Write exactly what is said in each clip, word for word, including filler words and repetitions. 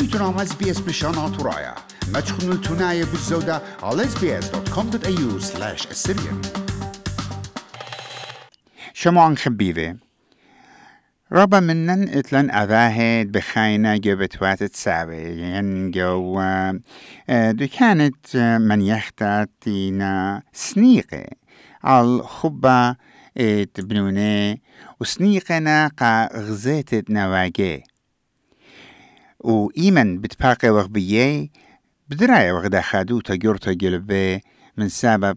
تنام اس بي اس بشانات ورايا ما تخنوا التناية بالزودة على اس بي اس دوت كوم دوت اي يو سلاش السريان. شمعان خبيبة ربا منن اتلن اذاهد بخاينة جبت واتت سابي ين جو دو كانت من يختاتينا سنيقة على خبة اتبنوني وسنيقنا قا غزيتت نواجي وإيمن بتباقي وغبيي بدراية وغدا خادو تجورتا جلبي من سبب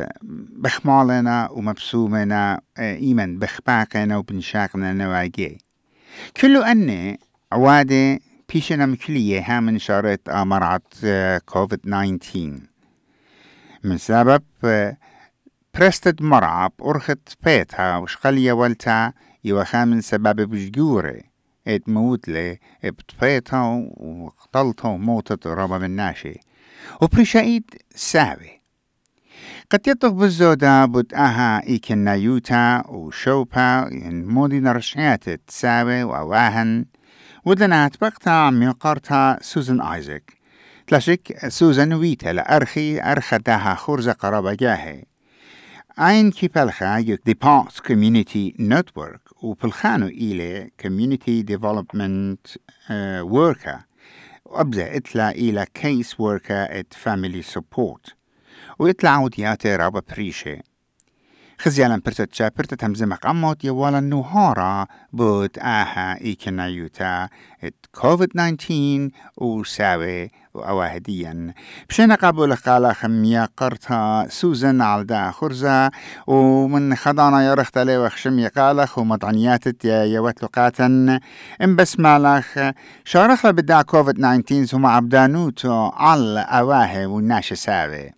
بخمالنا ومبسومنا إيمن بخباقنا وبنشاقنا نواجي كله أني عوادة بيشنا مكلية ها من شارت مرعة كوفيد تسعة عشر من سبب برستد مرعب أرخت بيتها وشقلية والتا يوخا من سبب بجوري ات موت لي بتبيتها وقتلتها وموتت ربا من ناشي وبرشايد ساوي قد يطغ بالزودة بود اها ايكن نايوتا وشوبا مودي نرشيات تساوي واواهن ودنات بقتا عم يقارتها سوزن ايزك تلاشك سوزن ويتا لأرخي أرخدها خورزة قرابة جاهي عين كي بلخا يك دي بارس كوميونيتي نتورك وبلخانو إلي كوميونيتي ديفلوبمنت وركر وأبزا إتلا إلى كيس وركر ات فاميلي سبورت وإتلا عودياتي رابا بريشي خزيالا برتتشا برتت همزمق أموت يوالا نوهارا بود آها إيكنا يوتا ات كوفيد تسعة عشر وساوي وأواهديا بشينا قابل قالا خمية قرطها سوزن عالدا خرزة ومن خضانا يرخت لي وخشمي قالخ ومضعنيات يوت لقاتا ام بس مالخ شارخ لبدا كوفيد تسعة عشر هما عبدانوتو على أواهي والناشي ساوي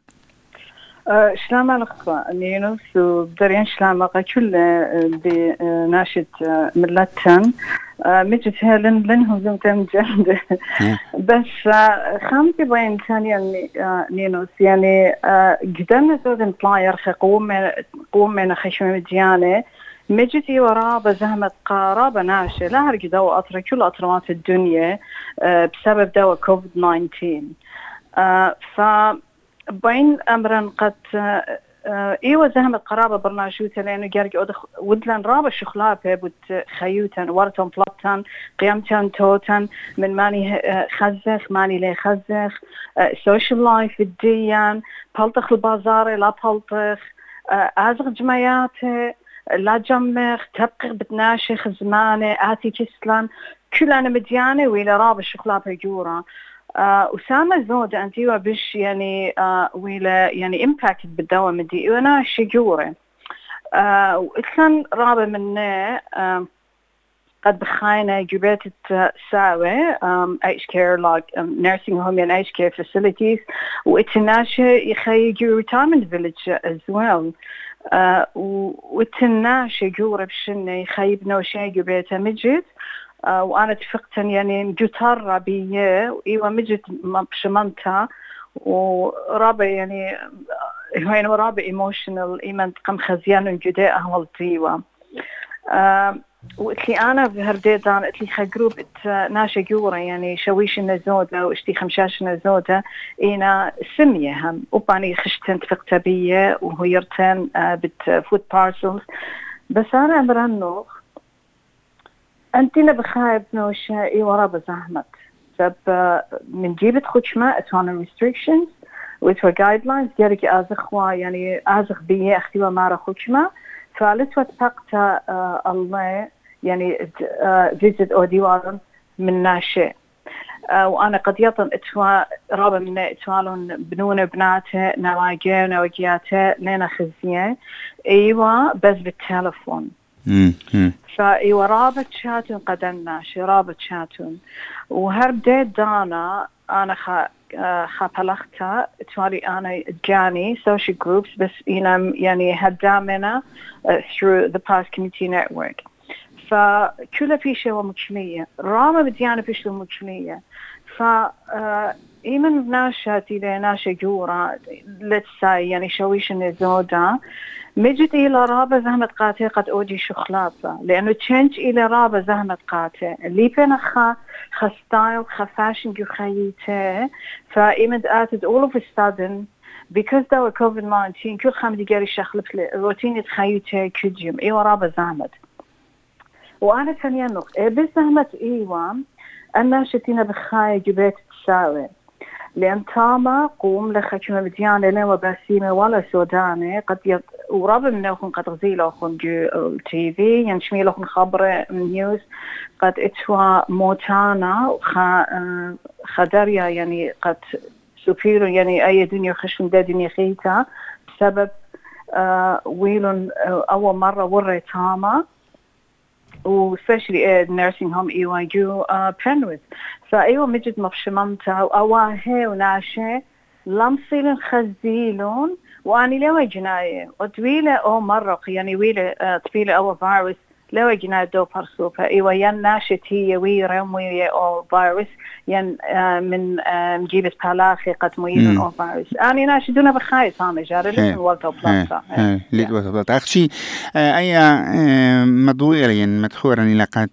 شلام الأخوة نينوس وبدرين شلام أقا كل بناشد ملتن مجد هلن لنهم زمتم جند بس خامتي بين ثانيا نينوس يعني قدرنا زود بلاير قوم قوم من خشمة مديانة مجتي ورابة زهمة قارابة ناشة لا هرقي دواء أطرة كل أطرمات الدنيا بسبب دواء كوفيد تسعة عشر ف بين أمرا قد إيوة زهمة قرابة برناشوتا لأنه جارج ودلان رابة شخلابة بود خيوتان ورتان بلطان قيامتان توتان من ماني خزخ ماني لي خزخ سوشيال لايف الديان بلطخ البازار لا بلطخ أزغ جمعياته لا جمخ تبقى بتناشخ زمانه آتي كسلان كل أنا مديانة وإلى رابة شخلابة جورا آه وسامة زودة أنتيوا بش يعني آه ولا يعني إمباكت بالدواء مدي وأنا شجورة آه وإثنان رابع منه آه قد بخاينة جبت ساوي إيش كير لاك nursing home and إيش كير facilities وإتناشى يخي جو retirement village as well آه وإتناشى جورة بشنة يخي بنوشي جبتها مجد آه وأنا اتفقت يعني جوتر بيه وإيوه مجد بشمنتها ورابع يعني هين ورابع emotional إيمان تقم خزيان الجداء أهول طيوة آه وإتلي أنا بهرديدان إتلي خجروب إت ناشا جورا يعني شويش النزودة وإشتي خمشاش النزودة إينا سمية هم وباني خشتن تفقت بيه وهيرتن آه بت فود بارسلز بس أنا أمرنو أنتنا بخايب نوشة إي ورابة زحمت سب من جيبت خشمة اتوانا restrictions وإتوا guidelines جارك أزخوا يعني أزخ بيه أختيوا مارا خشمة فالتوا تفقت آه الله يعني آه visit أو ديوان من ناشئ آه وأنا قد يطن إتوا رابة من إتوالون بنونة بناته نواجه نواجياته لنا خزية إيوا بس بالتلفون فإيوا رابط شاتون قدمنا شي رابط شاتون وهربديت دانا أنا خا خابلختا توالي أنا جاني social groups بس يعني هدامنا through the past community network فكله في شيء ومجمية رابط بديانا في شيء ومجمية ف إيمن ناشاتي لناشا جورا let's say يعني شويش النزودة مجد إلى رابة زهمت قاتي قد أودي شخلاطة لأنه تشنج إلى رابة زهمت قاتي اللي بينخا خستايل خفاشن جو خيته فإيمد آتت all of a sudden because there were COVID nineteen كل خمدي جاري شخلف لي روتيني تخيته كجيم إيوة رابا زعمت وأنا ثانيا نقطة إيه بس زعمت إيوة أنا شتينا بخاية جبت تساوي لأن تاما قوم لخشمة مديانة لين وباسيمة ولا سوداني قد يط... ورابع منه خن قد غزيله خن جو تي في ينشمي له خن خبره من نيوز قد اتوا موتانا وخ خدريا يعني قد سفيرو يعني أي دنيا خشم دا دنيا خيتا بسبب آه ويلون آه أول مرة وري تاما و especially nursing home إيوة جو بنويث فأيوة مجد مفشممتها أواهي وناشي لمصيلن خزيلون وأني لو جناية وطويلة أو مرة يعني ويلة طويلة أو فيروس لو جناية دو برسوفة أيوة ين ناشت هي ويرم ويا أو فيروس ين من مجيبة بلاخي قد مويلن أو فيروس أنا ناشدونا بخايس هامي جاري لسن والتو بلاطة ليد والتو بلاطة أخشي أي مضويرين مدخورني لقد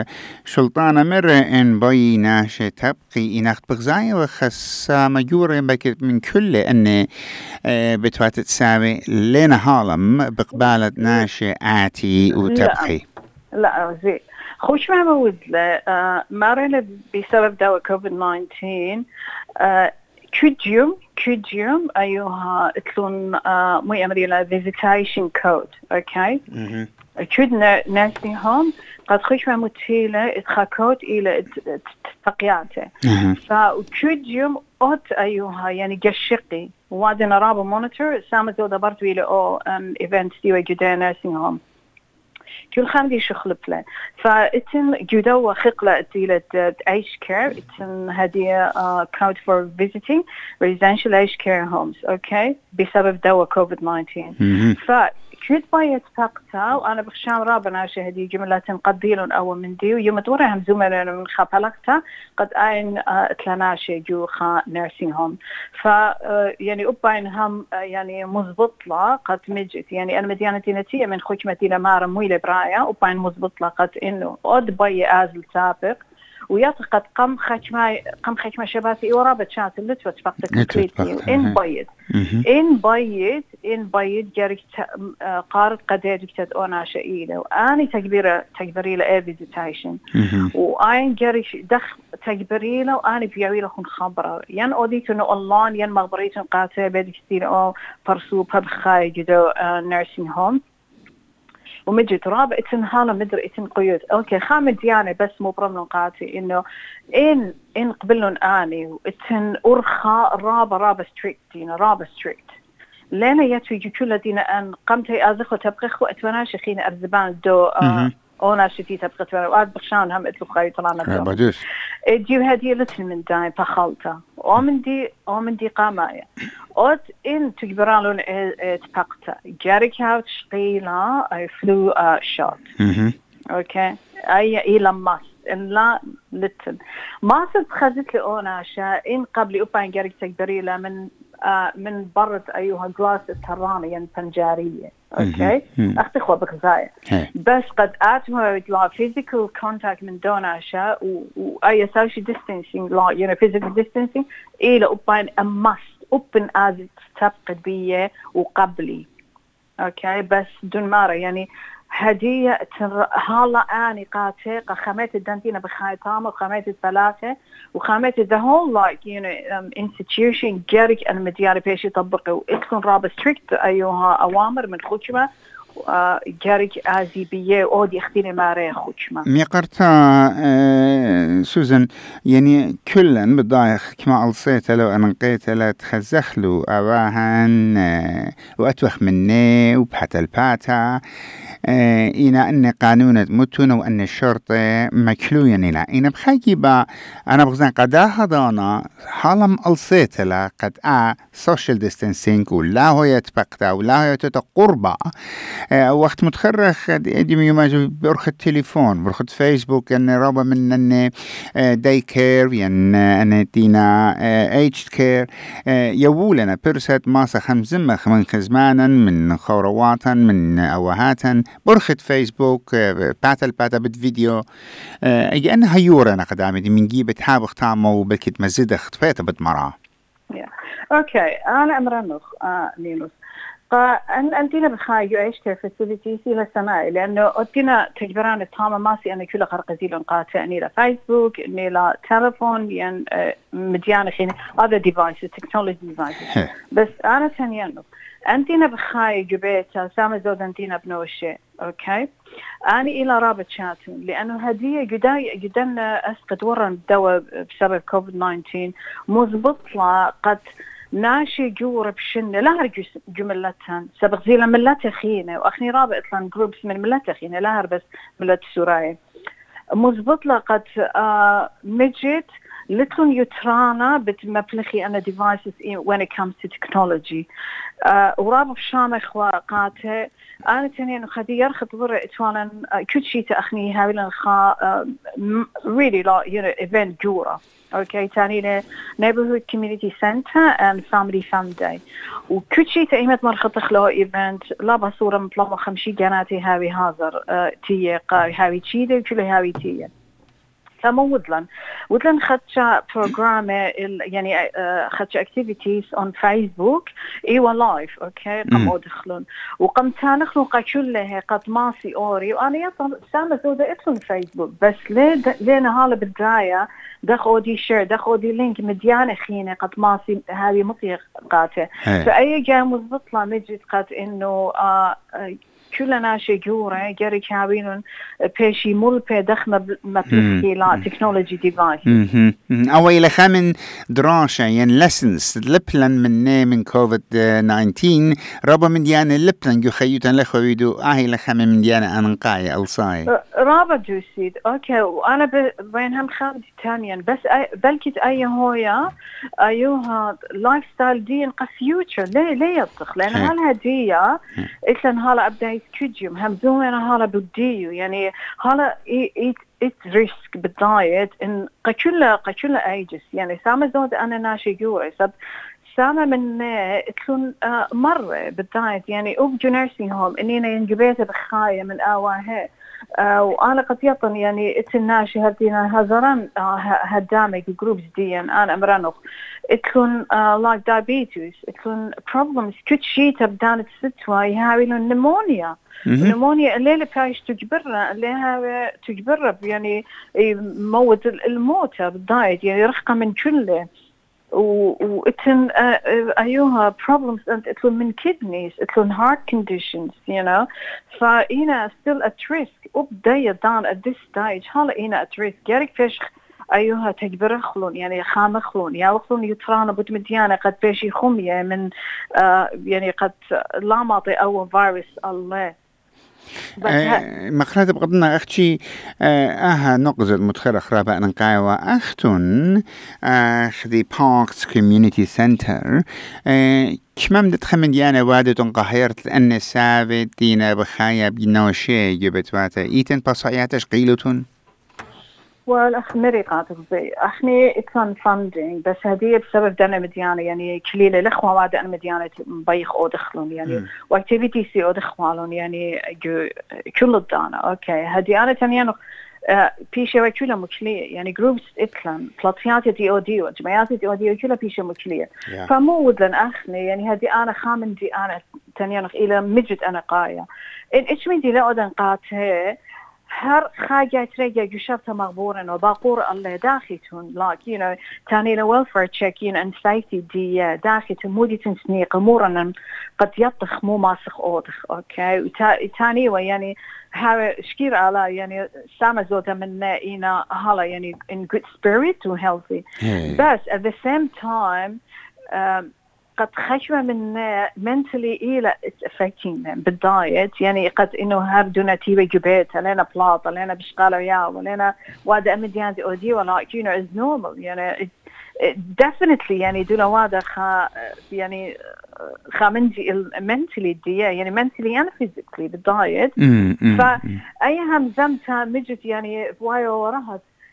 شلطانة مرة إن باي ناشة تبقي إناخت بغزاية وخص مجورة بك من كل أن بتوات تساوي لنا هالم بقبالة ناشة آتي وتبقي لا زي خوش ما بود له مرة بسبب دواء كوفيد تسعة عشر كديوم كديوم أيها تلون مو أمري لا visitation code أوكي كد ناسي هم قد خوش ما متيلة اتخاكوت إلى تقياته فكديوم أوت أيها يعني قشقي وادنا رابو مونيتور سامزو دبرت إلى أو إيفنت ديوة جدا ناسي هم كل خامدي شخلف له فإتن جدوة خقلة تيلة عيش كير إتن هدية كود for visiting residential عيش كير homes أوكي بسبب دواء كوفيد تسعة عشر فكيد بايت فقطة وأنا بخشام رابنا شهدي جملة قديلون أو من دي ويوم دورهم زملاء من خبلقتها قد أين تلاناشي جو خا nursing home ف يعني أبين هم يعني مزبط لا قد مجت يعني أنا مديانة نتيجة من خشمتي لمارة مويلة برايا وبين مزبط لا قد إنه قد باي أزل سابق ويعتقد قم خشمة قم خشمة شباسي ورابة شانس اللي تفقد كريتي إن بايد إن بايد إن بايد جارك قارد قدير كتد أنا شئيلة وأنا تكبيرة تكبريلة أي فيزيتيشن وأنا جارك دخ تكبريلة وأنا بيعويلة خن خبرة ين أوديت إنه الله ين مغبريت قاتة بدك كثير أو فرسو بخاي جدو nursing home ومجد رابع إتن هالا مدر إتن قيود أوكي خامد يعني بس مو برمن قاتي إنه إن إن قبلن آني وإتن أرخى رابع رابع ستريكت يعني رابع ستريكت لأن يتوجي كل دينا أن قمت أزخو تبقى خو أتوناش خينا أرزبان دو آه أنا شتي تبقى توانا وقعد بخشان هم إتلو خاي طلعنا دو ديو هدية لتن من داي بخالتا ومن دي ومن دي قامايا أوت إن تجبرالون تبقتا جارك هاو تشقيلا أي فلو شوت أوكي أي إلى ماس إن لا لتن ماس تخزت لي أنا شا إن قبل أبان جارك تجبريلا من آه من برد أيها جلاس التراني يعني فنجارية أوكي أختي خو بخزايا بس قد أتمه لا physical contact من دون أشياء وأي social distancing لا you know physical distancing إلى أبان must أبن أز تبقى بيه وقبلي أوكي بس دون مرة يعني هدية هلا أنا قاتق خامات الدنتينا بخايتام وخامات الثلاثة وخامات the whole like you know um, institution جارك أنا مدياري بيش يطبقه وإتكون رابط strict أيها أوامر من خشمة جارك أزي بيه أودي اختيني ماري خشمة ميقرتا سوزن يعني كلن بالضايخ كما ألصيت لو أنا نقيت لا تخزخلو أواهن وأتوخ مني وبحت الباتا إنا أن قانون متون وأن الشرطة مكلويا إلى إنا بخاكي با أنا بغزان قداها دانا حالم ألصيت لا قد آ social distancing ولا هو يتبقتا ولا هو يتقربا وقت متخرخ دي ميوماجو برخ التليفون برخ فيسبوك أن رابا من أن داي كير ين أن دينا ايجد كير يوولنا برسات ماسا خمزمخ من خزمانا من خورواتن من أوهاتن برخة فيسبوك باتل باتا بالفيديو أي أنا هيورا أنا قدامي دي من جيبة حابخ تعمو بلكت مزيد اختفيت بدمرة. أوكي أنا أمرنخ آه نينوس. فأن أنتنا بخايو عيشت فاسيليتي سيلا سماعي لأنه أنتنا تجبران التامة ماسي أنا كل غرق زيلون قاطع إني لا فيسبوك إني لا تلفون يعني مديانة خيني هذا ديفايس تكنولوجي ديفايس بس أنا ثانيا أنتنا بخايو جبيتها سامة زود أنتنا بنوشي أوكي أنا إلى رابط شاتون لأنه هدية جدا جدا أسقط ورا الدواء بسبب كوفيد تسعة عشر مزبط قد ناشي جورب شنة لا هرجو جملتهن سبق زي ملات خينة وأخني رابط لان جروبس من ملات خينة لا هربس ملات سوراي مزبط لقد آه مجد لتلون يترانا بتمبلخي أنا devices when it comes to technology آه ورابط شامة خواقاته أنا تاني خدي يرخط ورا إتوالا كل شيء تأخني هاولا خا really like you know event جورا okay تاني neighborhood community center and family fun day وكل شيء تأيمت مرخط خلاه event لا بصورة مطلقة خمشي جناتي هاوي هازر تيه قاي هاوي تشيده وكل هاوي تيه فمو ودلن ودلن خدشا program يعني خدشا activities on Facebook إيوه لايف أوكي قم أدخلون وقم تانخلون قاكله قد ماسي أوري وأنا يطلع سامة زودة إدخلون فيسبوك بس ليه لينا هلا بالدراية دخل دي شير دخل دي لينك مديانة خينة قد ماسي هذه مطيق قاته فأي جاء مزبطلة مجد قد إنه آه كلنا شجورة جري كابينون بيشي مول بي دخنا مبلغي لا تكنولوجي ديفايس. أو إلى خامن دراسة يعني lessons لبلن من من كوفيد تسعة عشر رابا من ديانة لبلن جو خيوتن لخويدو آه إلى خامن من ديانة أنقاية أو صاي. رابا دوسيد أوكي وأنا بينهم خامد تانيا بس بلكت أي هويا أيوها لايف ستايل دي نقص فيوتشر ليه ليه يطخ لأن هالهدية إسلام هلا أبدأ كجيم همزون أنا هلا بديو يعني هلا إيت إيت ريسك بالدايت إن قتشلا قتشلا أيجس يعني سامة زود أنا ناشي جوري سب سامة من تكون مرة بالدايت يعني أوب جنرسي هوم إني أنا ينجبيت بخاية من أواه آه وأنا قد يطن يعني إتناشي هدينا هزران آه هدامك جروبس دي أنا أمرانوخ تكون آه like diabetes تكون problems كل شيء تبدان تستوى يهاولون نمونيا نمونيا الليلة بايش تجبرنا اللي تجبر يعني موت الموت بالدايت يعني رخقة من كله وإتن أيوها problems أنت إتلون من kidneys إتلون heart conditions you know فإنا still at risk وبداية دان at this stage هلا إنا at risk جارك فيش أيوها تجبر خلون يعني خام خلون يا خلون يترانا بتمديانة قد بيشي خمية من آه يعني قد لا ماطي أو فيروس الله آه مخرات بقدنا أختي آه نقزة متخرة خرابة أنقايوة أختن أخذي باركس كوميونيتي سنتر كمام دتخمن ديانا وادة قهيرت لأن سابت دينا بخايا بنوشي جبت واتا إيتن بصعياتش قيلتون والأخ مري قاتل زي أخني كان فاندينج بس هدية بسبب دنا مديانة يعني كليلة الأخوة وعد أنا مديانة بيخ أو دخلون يعني وأكتيفيتي سي أو دخلون يعني جو كل الدانا أوكي هدي أنا تانيانو بيشة وكلها مكلية يعني جروبس إتلان بلاتيات دي أو دي وجمعيات دي أو دي وكلها بيشة مكلية فمو ودلن أخني يعني هدي أنا خامن دي أنا تانيانو إلى مجد أنا قاية إن إيش من دي لا أدن قاته هر خاجة ترجع جشرت مغبورا وباقور الله داخلتون like you know تاني له welfare check you know and safety دي داخلتون مودي تنسنيق أمورنا قد يطخ مو ماسخ أوضخ أوكي وتاني ويعني هذا شكير على يعني سامة زوجة منا إنا هلا يعني in good spirit و healthy بس at the same time um, قد خشوة من mentally إلى it's affecting them بالدايت يعني قد إنه هردونا تيبي جبيت لنا بلاط لنا بشقالة ياو لنا وادا أمديان دي أودي ولا you know is normal يعني it, it definitely يعني دولا وادا خا يعني خامنجي mentally دي يعني mentally and physically بالدايت فأي هم زمتها مجد يعني بوايو ورهت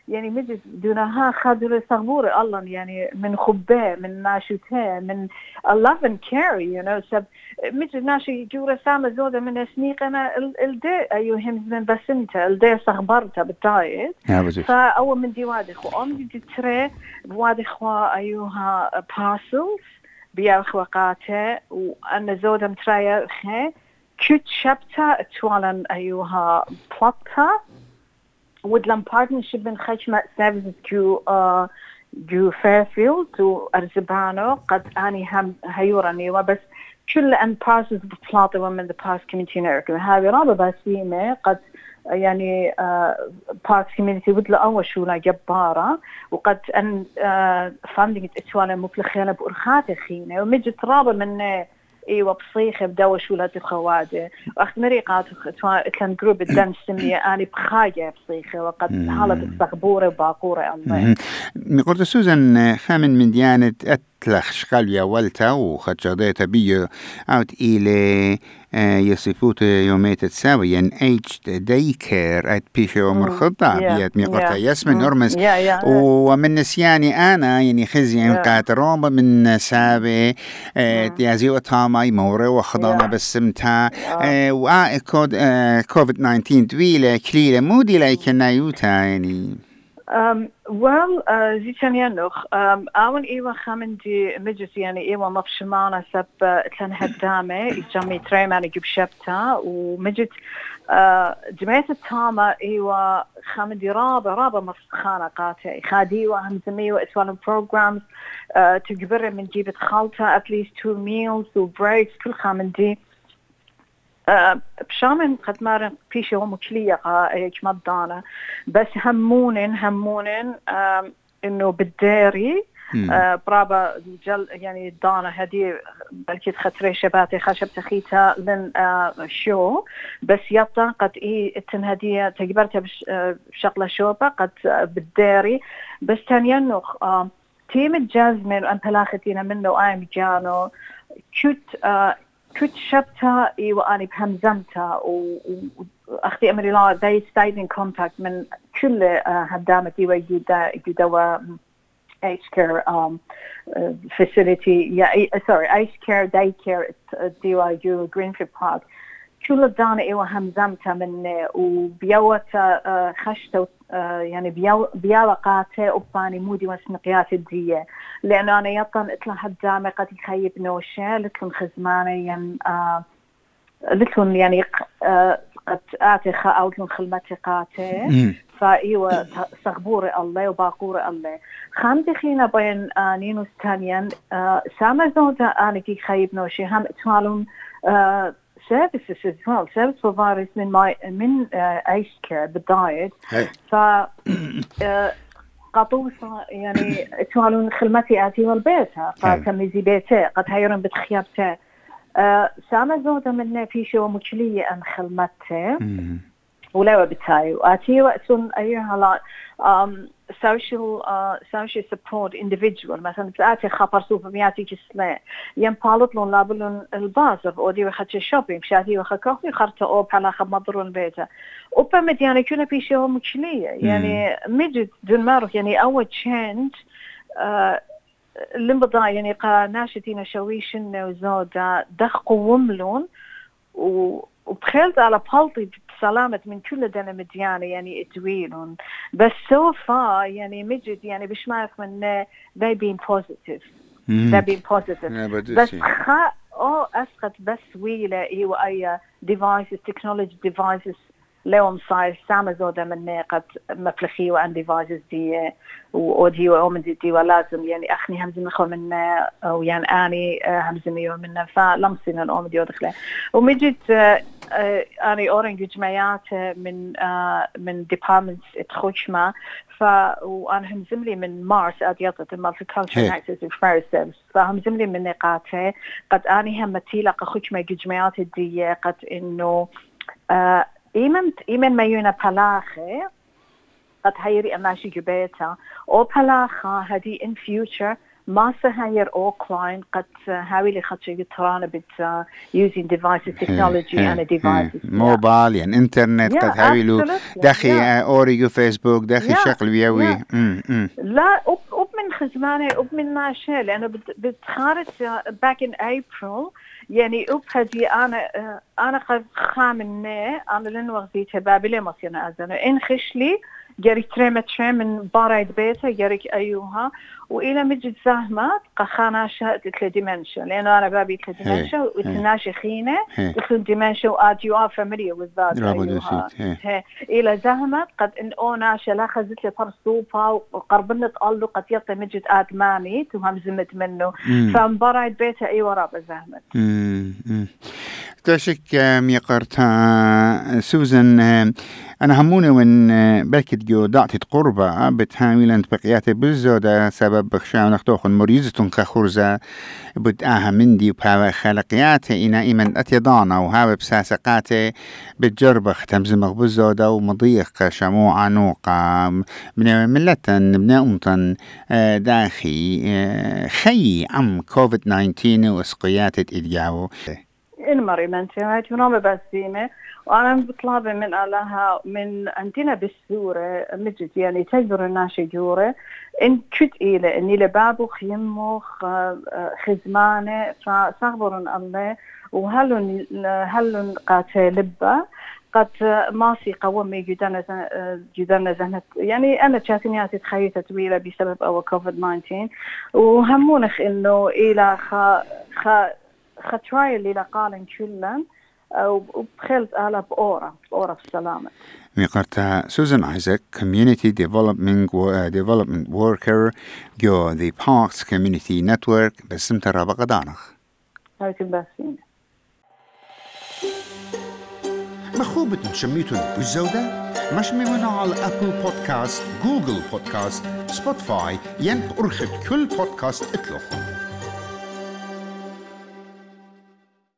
يعني مجد دونها خادر صغبور الله يعني من خباه من ناشته من love and care you know سب مجد ناشي جورا سامة زودة من سنيق أنا الدي أيوهم من بسنته الدي صغبرته بالتايد فأول من دي وادخ وأم دي ترى بوادخ أيوها parcels بيارخ وقاته وأنا زودة مترايا خي كت شبتا توالا أيوها بلطة ودلم partnership بين خشمة services جو uh, جو فيرفيلد وأرزبانو قد أني هم هيوراني وبس كل أن parcels ببلاطة ومن the past community network هذه رابع بسيمة قد يعني uh, past community ودلا أول شولا جبارة وقد أن uh, funding توالا مفلخينا بأرخات خينا ومجد رابع من ايوه بصيخه بدوا شو لا تخواده واخت مريقات كان جروب الدم السميه اني بخاجه بصيخه وقد حاله الصغبوره وباقوره الله قلت سوزان خامن من ديانه اتلخ شقاليا والتا وخجديتا بيو اوت الى يصفوت يوميت تساوي يعني ايج داي كير ات بيشو مرخطه بيات ميقرتا ياسمن ارمز ومن نسياني انا يعني خزي قات روما من سابي تيازي وطاماي موري وخضانا بالسمتا وآ كود كوفيد تسعة عشر طويله كليله مودي لايكنا يوتا يعني Um, well, زي كان ينخ أول إيوة خامن دي مجلس يعني إيوة مفشمانة سب كان هدامة يجمع تريمان يجيب شبتا ومجد جمعية التامة إيوة خامن دي رابع رابع مفخانة قاتي خادي وهم زميوة إتوالن programs تجبر من جيبة خالطة at least two meals و breaks كل خامن دي أه بشامن قد مارن بيشي ومكلية قايك مضانا بس همونن همونن أه إنه بالداري أه برابا جل يعني دانا هدي بلكي خطري شباتي خشب تخيتها لن أه شو بس يطا قد إيه التنهدية تجبرتها بشغلة شوبة قد أه بالداري بس تانينو أه تيم الجازمين وأن تلاختينا منه آيم جانو كت أه كنت شبتها وأنا بهمزمتها وأختي أمري لا they stayed in contact من كل هدامتي ويجيدا يجيدوا aged care um, facility yeah sorry aged care day care ديوا جو Greenfield Park كل دانا إيوة همزمتها من وبيوتا خشتو يعني بيو بيوقاته وباني مودي واسمقيات الدية لأن أنا يطن إطلع هدامة قد يخيب نوشة لكن خزماني ين آه لكن يعني آه قد آتي خاء لكن خلمتي قاته فإيوة صغبور الله وباقور الله خامتي خينا بين آه نينوس تانيا آه سامة زوجة أنا كي خيب نوشة هم اتوالون آه services as well service providers من my من aged care بالدايت ف قطوصة يعني تقولون خدمتي آتي والبيتها قد تميزي بيته قد هيرن بتخيبته سامة زودة منا في شو مكلية أن خدمته ولا وبتاعي وآتي وقتون أيها لا social uh, social support individual مثلا بتأتي خبر سوف مياتي كسلة ينبالط لون لابلون البازر ودي وخدش شوبينج شاتي وخكوفي خرطة أو بحلا خب مضرون بيته وبمد يعني كنا في شيء مشكلة يعني مجد دون معروف يعني أول change uh, اللي يعني قا ناشتين شويشن وزودا دخقوا وملون و وبخيلت على بالطي بسلامة من كل دنا مديانة يعني اتويلون بس so far يعني مجد يعني بشمارك من they been positive they been positive بس خا أو أسقط بس ويلة إيوة أي devices technology devices لهم صار سامة زودة من قد مفلخي وعن devices دي وأودي وأمن دي ولازم يعني أخني همزم نخو من أو يعني أني همزمي ومن فلمسنا الأمن دي ودخله ومجد أنا أورنج جمعيات من من departments اتخشمة ف وأنا همزملي من مارس أديطة المالتيكالتشر access experience فهمزملي من نقاطه قد أنا هم تيلق خشمة جمعيات دي قد إنه إيمن إيمن ما يونا بلاخة قد هيري أماشي جبيتها أو بلاخة هذه in future ما سهير أو كلاين قد هاوي اللي خدش يترانا بت using devices technology and devices موبايل يعني إنترنت Yeah, قد هاوي له absolutely. داخل Yeah. أوريجو فيسبوك داخل Yeah. شغل بيوي Yeah. أم أم لا أب أب من خزمانة أب من ناشئ لأنه بت بتخارج back in April يعني أب هذي أنا أنا قد خامنة أنا لنوغ زيتها بابلي مصينا أزنه إن خشلي جري تريم تريم من بارايد بيته جري أيوها وإلى مجد زهمات قخانا شهد تل ديمنشن لأنه أنا بابي تل ديمنشن وتناشي خينة تل ديمنشن وآد you are familiar with that أيوها إلى زهمات قد إن أنا شلا خزت لي فرصوبة وقربنا تقلو قد يطي مجد آد مامي تهم زمت منه فمبارايد بيته أيوة رابع زهمت تشك ميقرتا سوزن أنا هموني وين باكت جو دعتي قربة بتحاول أن بقياتي بالزودة سبب بخشاو نختوخن مريزة كخرزة بتآها مندي وبها خلقياتي إنا إيمن أتيضانا وهاو بساسقاتي بتجربخ تمزمغ بالزودة ومضيق شموعة نوقة من ملتن من أمطن داخي خي عم كوفيد تسعطعش واسقياتي إدجاو المري منتي هاي نوم بسيمة وأنا بطلب من الله من عندنا بالسورة مجد يعني تجبر الناس جورة إن كت إلى إني لبابو خيمو خزمانة فصغبر الله وهلون هلون قاتلبة قد ماسي قومي جدنا جدنا زهنت يعني أنا شاتنياتي تخيلت طويلة بسبب أو كوفيد تسعطعش وهمونخ إنه إلى خ خ خطراي اللي لقالن كلن وبخلت آلا بأورا بأورا في السلامة ميقرتا سوزان آيزاك Community Development Development Worker جو The Parks Community Network بسمت الرابقة دانخ هاي تنباسين مخوبة شميتون بالزودة مش ممنوع على أبل بودكاست جوجل بودكاست سبوتفاي ين أرخد كل بودكاست اطلقهم